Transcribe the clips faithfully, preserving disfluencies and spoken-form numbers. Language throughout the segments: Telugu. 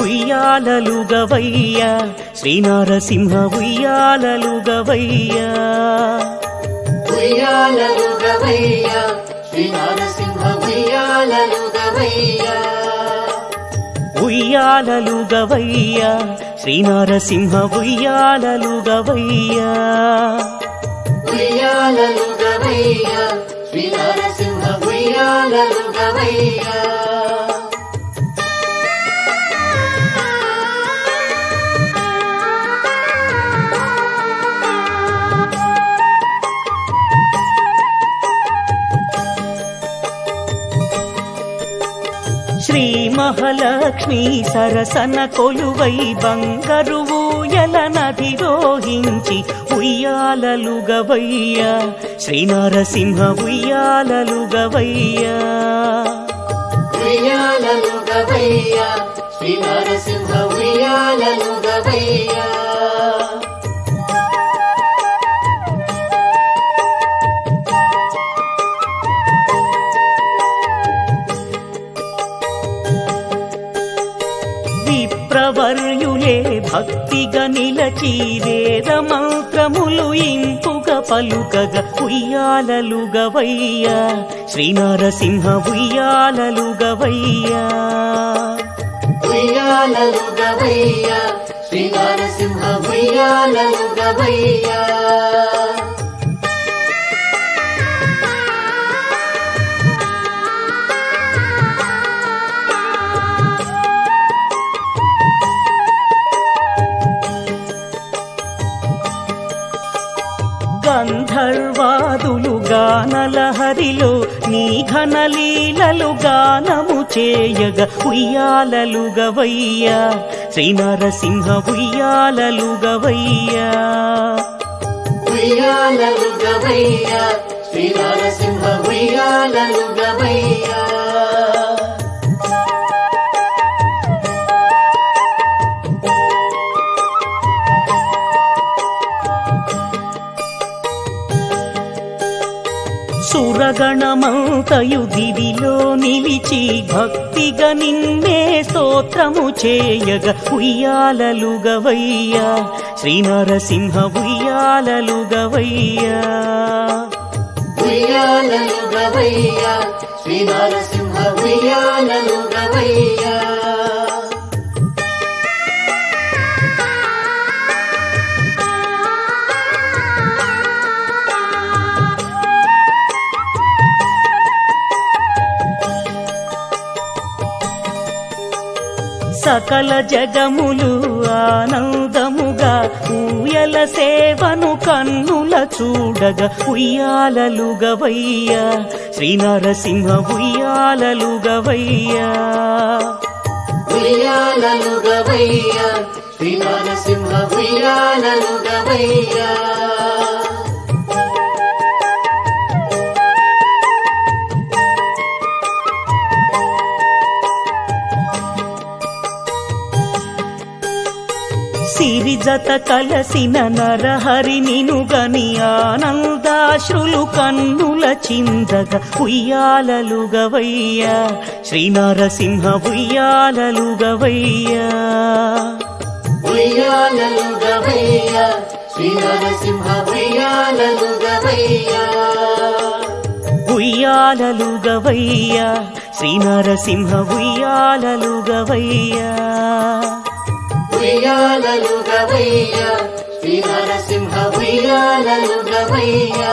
ఉయ్యాలలుగవయ్యా శ్రీనరసింహ ఉయ్యాలలుగవయ్యా ఉయ్యాలలుగవయ్యా శ్రీనరసింహ ఉయ్యాలలుగవయ్యా ఉయ్యాలలుగవయ్యా శ్రీనరసింహ ఉయ్యాలలుగవయ్యా ఉయ్యాలలుగవయ్యా శ్రీనరసింహ ఉయ్యాలలుగవయ్యా శ్రీ మహాలక్ష్మి సరసన కొలువై బంగారు ఊయల నధిరోహించి ఉయ్యాలలుగవయ్యా శ్రీనరసింహ ఉయ్యాలలుగవయ్యా ఉయ్యాలలుగవయ్యా శ్రీనరసింహ ఉయ్యాలలుగవయ్యా విప్రవర్యులే భక్తిగా నిలచి వేద మంత్రములు ఇంపుగా పలుకగా ఉయ్యాలలుగవయ్యా శ్రీనరసింహ ఉయ్యాలలుగవయ్యా ఉయ్యాలలుగవయ్యా శ్రీనరసింహ ఉయ్యాలలుగవయ్యా గంధర్వాదులు గానలహరిలో నీ ఘనలీలలు గానము చేయగా ఉయ్యాలలుగవయ్యా శ్రీనరసింహ ఉయ్యాలలుగవయ్యా ఉయ్యాలలుగవయ్యా శ్రీనరసింహ ఉయ్యాలలుగవయ్యా సురగణమంతయు దివిలో నిలిచి భక్తిగా నిన్నే స్తోత్రము చేయగా ఉయ్యాలలుగవయ్యా శ్రీనరసింహ ఉయ్యాలలుగవయ్యా ఉయ్యాలలుగవయ్యా శ్రీనరసింహ ఉయ్యాలలుగవయ్యా సకల జగములు ఆనందముగా ఊయల సేవను కన్నుల చూడగా ఉయ్యాలలుగవయ్యా శ్రీనరసింహ ఉయ్యాలలుగవయ్యా ఉయ్యాలలుగవయ్యా శ్రీనరసింహ ఉయ్యాలలుగవయ్యా సిరిజత కలసిన నరహరి నినుగని ఆనందాశ్రులు కన్నుల చిందగా ఉయ్యాలలుగవయ్యా శ్రీనరసింహ ఉయ్యాలలుగవయ్యా ఉయ్యాలలుగవయ్యా శ్రీనరసింహ ఉయ్యాలలుగవయ్యా ఉయ్యాలలుగవయ్యా శ్రీనరసింహ ఉయ్యాలలుగవయ్యా ఉయ్యాలలుగవయ్యా శ్రీనరసింహ ఉయ్యాలలుగవయ్యా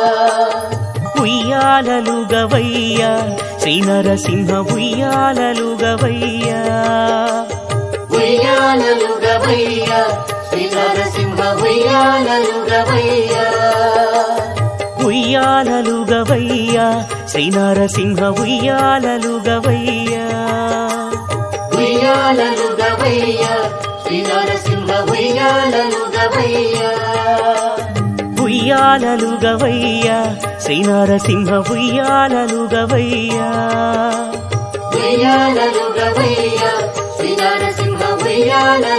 ఉయ్యాలలుగవయ్యా శ్రీనరసింహ ఉయ్యాలలుగవయ్యా ఉయ్యాలలుగవయ్యా శ్రీనరసింహ ఉయ్యాలలుగవయ్యా ఉయ్యాలలుగవయ్యా శ్రీనరసింహ ఉయ్యాలలుగవయ్యా ఉయ్యాలలుగవయ్యా శ్రీనరసింహ ఉయ్యాలలుగవయ్యా ఉయ్యాలలుగవయ్యా శ్రీనరసింహ ఉయ్యాలలుగవయ్యా ఉయ్యాలలుగవయ్యా శ్రీనరసింహ ఉయ్యాలలుగవయ్యా